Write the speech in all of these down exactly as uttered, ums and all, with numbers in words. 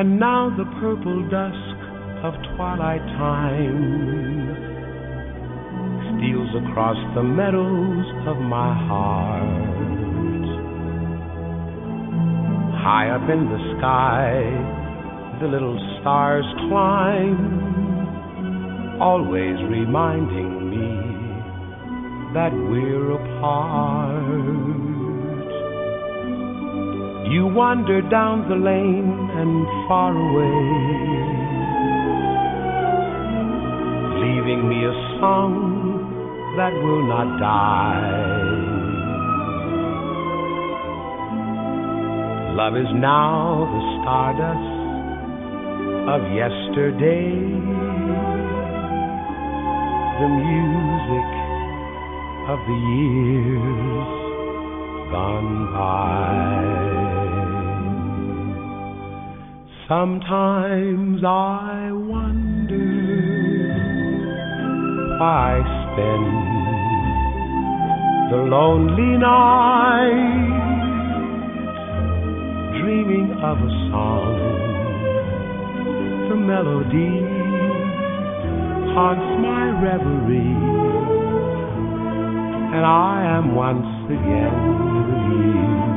And now the purple dusk of twilight time steals across the meadows of my heart. High up in the sky, the little stars climb, always reminding me that we're apart. You wander down the lane and far away, leaving me a song that will not die. Love is now the stardust of yesterday, the music of the years gone by. Sometimes I wonder why I spend the lonely night dreaming of a song. The melody haunts my reverie, and I am once again with you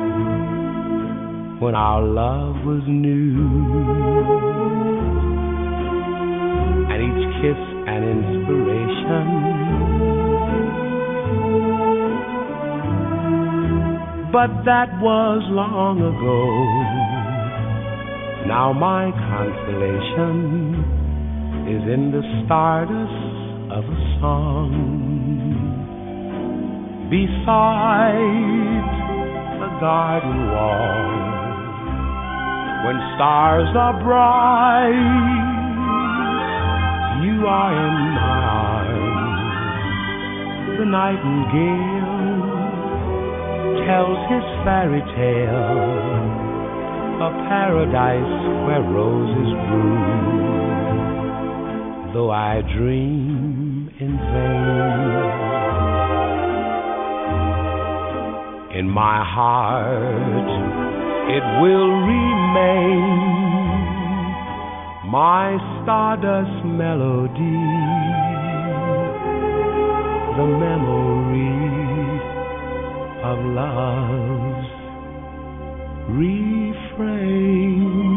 when our love was new, and each kiss an inspiration. But that was long ago. Now my consolation is in the stardust of a song beside the garden wall. When stars are bright, you are in my arms. The nightingale tells his fairy tale, a paradise where roses bloom, though I dream in vain. In my heart it will remain, my stardust melody, the memory of love's refrain.